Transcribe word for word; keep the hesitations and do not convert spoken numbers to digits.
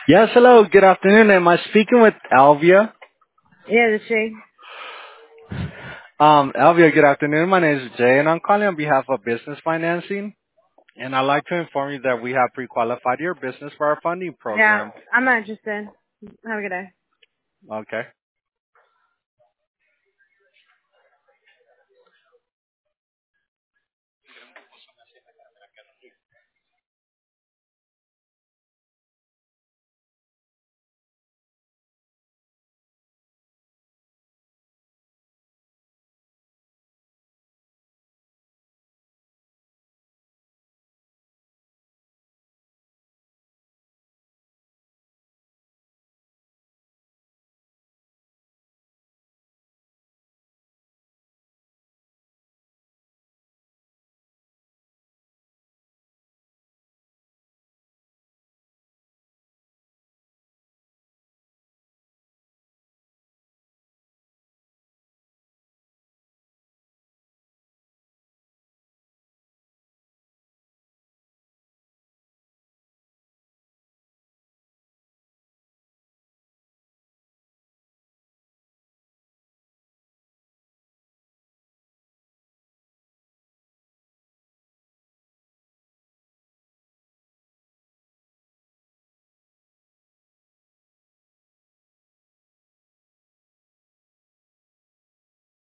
Yes, hello. Good afternoon. Am I speaking with Alvia? Yeah, the she. Um, Alvia, good afternoon. My name is Jay, and I'm calling on behalf of Business Financing. And I'd like to inform you that we have pre-qualified your business for our funding Yeah, program. I'm not interested. Have a good day. Okay.